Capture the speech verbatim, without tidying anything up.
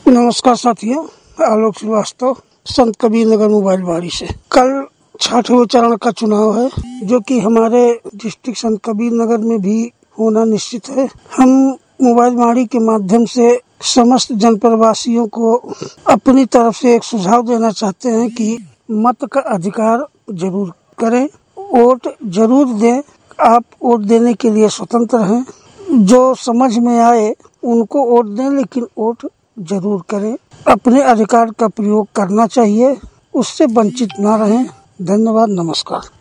नमस्कार साथियों, आलोक श्रीवास्तव, संत कबीर नगर मोबाइल बाड़ी से। कल छठवें चरण का चुनाव है जो कि हमारे डिस्ट्रिक्ट संत कबीर नगर में भी होना निश्चित है। हम मोबाइल बाड़ी के माध्यम से समस्त जनपद वासियों को अपनी तरफ से एक सुझाव देना चाहते हैं कि मत का अधिकार जरूर करें, वोट जरूर दें। आप वोट देने के लिए स्वतंत्र हैं। जो समझ में आए उनको वोट दें, लेकिन वोट जरूर करें। अपने अधिकार का प्रयोग करना चाहिए, उससे वंचित ना रहें। धन्यवाद, नमस्कार।